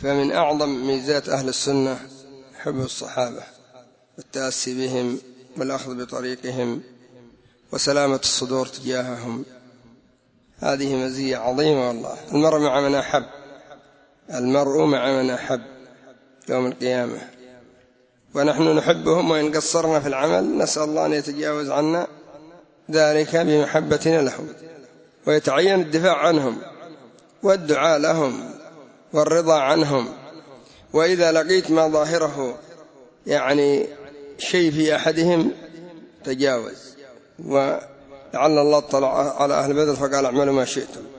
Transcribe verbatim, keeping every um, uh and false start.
فمن أعظم ميزات أهل السنة حب الصحابة والتأسي بهم والأخذ بطريقهم وسلامة الصدور تجاههم. هذه مزية عظيمة والله. المرء مع من أحب، المرء مع من أحب يوم القيامة، ونحن نحبهم وإن قصرنا في العمل نسأل الله أن يتجاوز عنا ذلك بمحبتنا لهم، ويتعين الدفاع عنهم والدعاء لهم والرضا عنهم. وإذا لقيت ما ظاهره يعني شيء في أحدهم تجاوز، ولعل الله اطلع على أهل بدر فقال اعملوا ما شئتم.